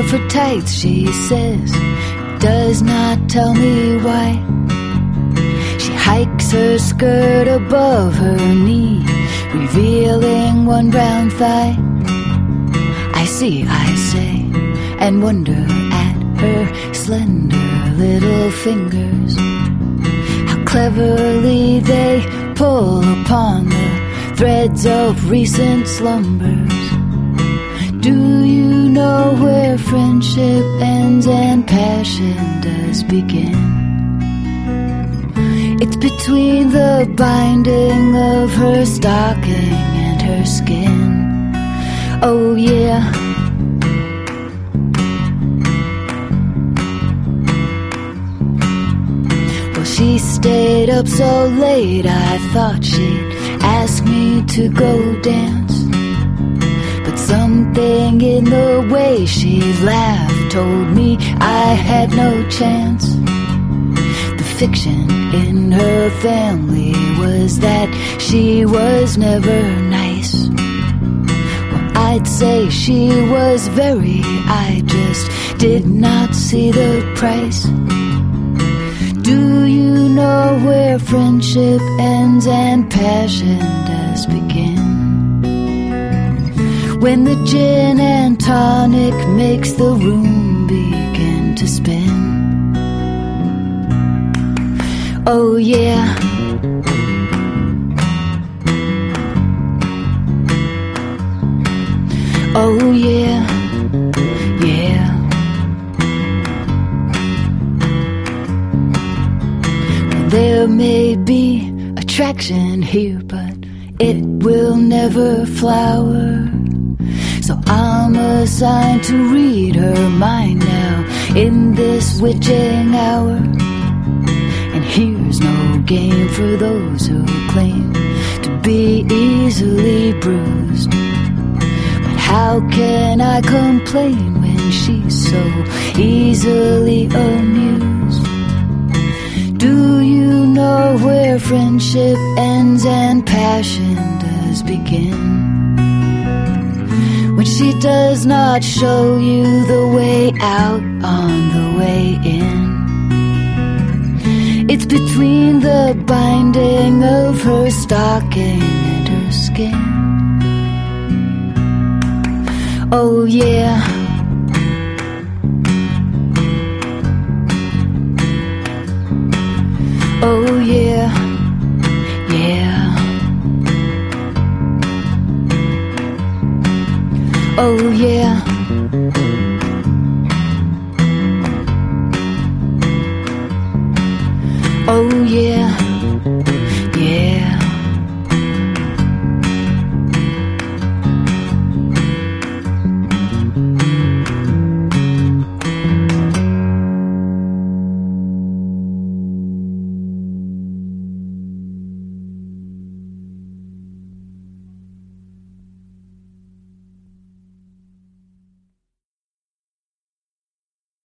of her tights, she says, does not tell me why. She hikes her skirt above her knee, revealing one brown thigh. I see, I say, and wonder at her slender little fingers, how cleverly they pull upon the threads of recent slumbers. Do you know where friendship ends and passion does begin? It's between the binding of her stocking and her skin. Oh yeah. Well, she stayed up so late, I thought she'd ask me to go dance. But something in the way she laughed told me I had no chance. The fiction in her family was that she was never nice. Well, I'd say she was very, I just did not see the price. Do you know where friendship ends and passion does begin? When the gin and tonic makes the room begin to spin. Oh yeah. Oh yeah. Yeah. Well, there may be attraction here, but it will never flower. So I'm assigned to read her mind now in this witching hour. And here's no game for those who claim to be easily bruised. But how can I complain when she's so easily amused? Do you know where friendship ends and passion does begin? When she does not show you the way out on the way in. It's between the binding of her stocking and her skin. Oh yeah. Oh yeah. Yeah. Oh yeah. Oh yeah.